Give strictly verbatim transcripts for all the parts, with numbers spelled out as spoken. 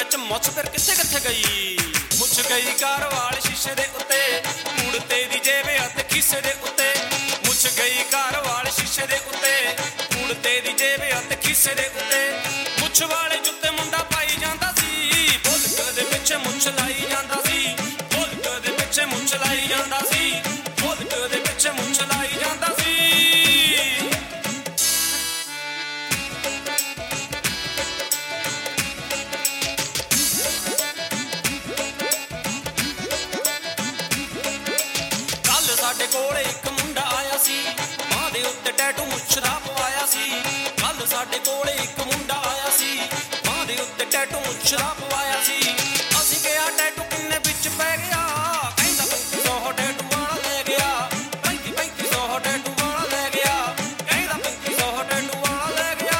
ਵਿੱਚ ਮੁੱਛ ਫਿਰ ਕਿੱਥੇ ਕਿੱਥੇ ਗਈ। ਮੁੱਛ ਗਈ ਕਾਰ ਵਾਲ ਸ਼ੀਸ਼ੇ ਦੇ ਉੱਤੇ, ਕੁੜਤੇ ਦੀ ਜੇਬ ਅਤੇ ਖੀਸੇ ਦੇ ਉੱਤੇ। ਮੁੱਛ ਗਈ ਕਾਰ ਵਾਲ ਸ਼ੀਸ਼ੇ ਦੇ ਉੱਤੇ, ਕੁੜਤੇ ਦੀ ਜੇਬ ਅਤੇ ਖੀਸੇ ਦੇ ਉੱਤੇ। ਮੁੱਛ ਵਾਲੇ ਜੁੱਤੇ ਮੁੰਡਾ ਪਾਈ ਜਾਂਦਾ ਸੀ, ਬੁਲਕ ਦੇ ਪਿੱਛੇ ਮੁੱਛ ਲਾਈ ਜਾਂਦਾ ਸੀ। ਬੁਲਕ ਦੇ ਪਿੱਛੇ ਮੁੱਛ ਲਾਈ ਜਾਂਦਾ ਸੀ, ਬੁਲਕ ਦੇ ਪਿੱਛੇ ਮੁੱਛ ਲਾਈ ਜਾਂਦਾ ਸੀ। ਸਾਡੇ ਕੋਲੇ ਇੱਕ ਮੁੰਡਾ ਆਇਆ ਸੀ, ਬਾਂਹ ਦੇ ਉੱਤੇ ਟੈਟੂ ਮੁੱਛ ਦਾ ਪਵਾਇਆ ਸੀ। ਕੱਲ ਸਾਡੇ ਕੋਲੇ ਇੱਕ ਮੁੰਡਾ ਆਇਆ ਸੀ, ਬਾਂਹ ਦੇ ਉੱਤੇ ਟੈਟੂ ਮੁੱਛ ਦਾ ਪਵਾਇਆ ਸੀ। ਅਸੀਂ ਕਿਹਾ ਟੈਟੂ ਕਿੰਨੇ ਵਿੱਚ ਪੈ ਗਿਆ, ਕਹਿੰਦਾ ਪੈਂਤੀ ਸੌ ਟੈਟੂ ਵਾਲਾ ਲੈ ਗਿਆ। ਪੈਂਤੀ ਪੈਂਤੀ ਸੌ ਟੈਟੂ ਵਾਲਾ ਲੈ ਗਿਆ, ਕਹਿੰਦਾ ਪੈਂਤੀ ਸੌ ਟੈਟੂ ਵਾਲਾ ਲੈ ਗਿਆ।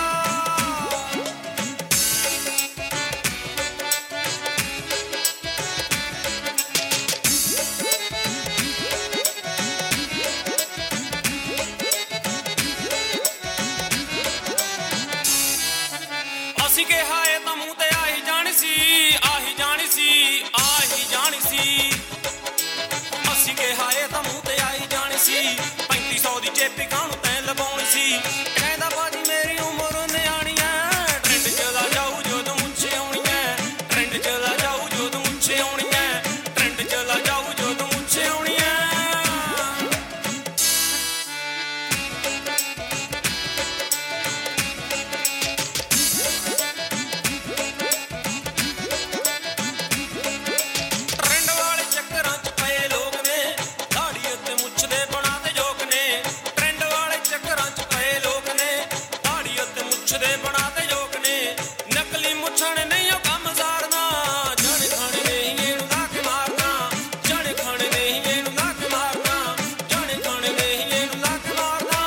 ਅਸੀਂ ਕਿਹਾ ਇਹ ਤਾਂ ਮੂੰਹ ਤੇ ਆਹੀ ਜਾਣੀ ਸੀ, ਆਹੀ ਜਾਣੀ ਸੀ, ਆਹੀ ਜਾਣੀ ਸੀ। ਅਸੀਂ ਕਿਹਾ ਇਹ ਤਾਂ ਮੂੰਹ ਤੇ ਆਹੀ ਜਾਣੀ ਸੀ, ਪੈਂਤੀ ਸੌ ਦੀ ਚੇਪੀ ਕਾਹਨੂੰ ਤੈਂ ਲਵਾਉਣੀ ਸੀ। ਕਹਿੰਦਾ ਬਾਜੀ ਮੇਰੀ ਉਮਰ ਨਿਆਣੀ ਐ, ਟ੍ਰੈਂਡ ਚਲਾ ਜਾਊ ਜਦੋਂ ਮੁੱਛ ਆਉਣੀ ਐ। ਟ੍ਰੈਂਡ ਚਲਾ ਜਾਊ ਜਦੋਂ ਮੁੱਛ ਆਉਣੀ ਐ, ਟ੍ਰੈਂਡ ਚਲਾ ਜਾਊ ਜਦੋਂ ਮੁੱਛ ਆਉਣੀ ਐ। ਦੇ ਬਣਾ ਤੇ ਯੋਗ ਨੇ, ਨਕਲੀ ਮੁੱਛਾਂ ਨੇ ਨਹੀਂ ਉਹ ਕੰਮ ਸਾਰਨਾ। ਜਾਣੇ ਖਾਣੇ ਨਹੀਂ ਇਹਨੂੰ ਲਾ ਕੇ ਮਾਰਨਾ, ਜਾਣੇ ਖਾਣੇ ਨਹੀਂ ਇਹਨੂੰ ਲਾ ਕੇ ਮਾਰਨਾ, ਜਾਣੇ ਖਾਣੇ ਨਹੀਂ ਇਹਨੂੰ ਲਾ ਕੇ ਮਾਰਨਾ।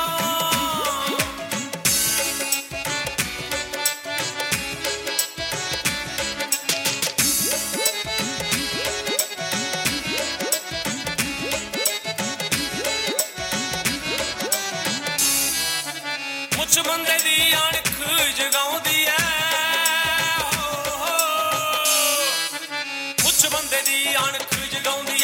ਮੁੱਛ ਬੰਦੇ ਦੀ ਅਣਖ ਜਗਾਉਂਦੀ ਐ, ਮੁੱਛ ਬੰਦੇ ਦੀ ਅਣਖ ਜਗਾਉਂਦੀ